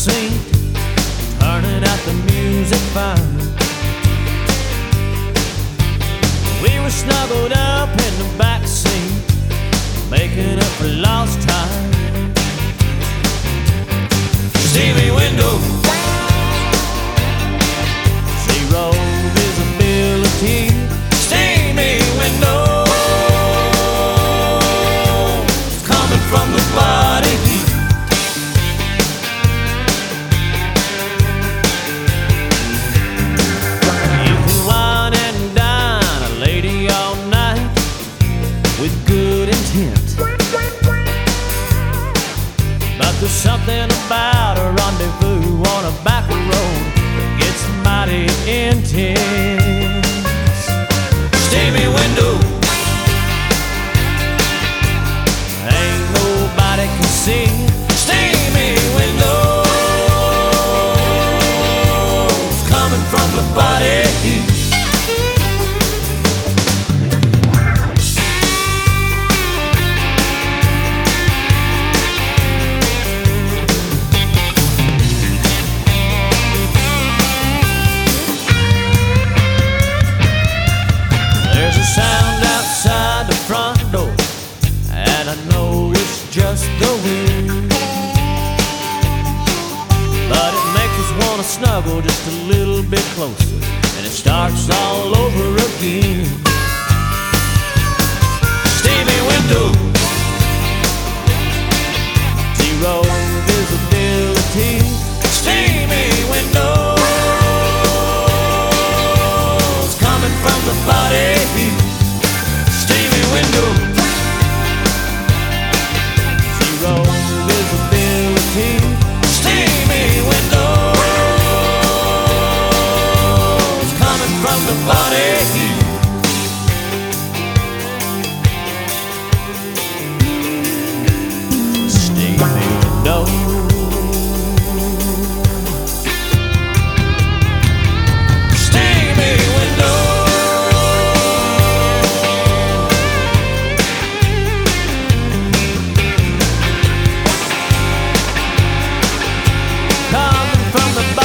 seat, turning out the music fine. We were snuggled up in the back seat, making up for lost time. Steamy window, zero visibility. Steamy window, coming from the body heat. You can wine and dine a lady all night with good intent, but there's something about a rendezvous on a back road that gets mighty intense. Steamy window, ain't nobody can see. Steamy window, coming from the body heat. There's a sound outside the front door, and I know it's just the wind, but it makes us want to snuggle just a little bit closer, and it starts all over again. Steamy window, zero visibility. Steamy window, coming from the body heat. Steamy window, zero visibility. Steamy window, coming from the body heat. Steamy window, steamy window, coming from the